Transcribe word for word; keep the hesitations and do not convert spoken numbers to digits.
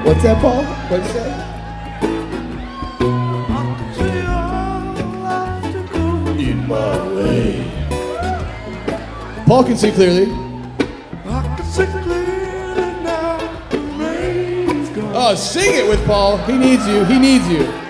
What's that, Paul? What'd you say? In my way. Paul can see clearly. Oh, sing it with Paul. He needs you. He needs you.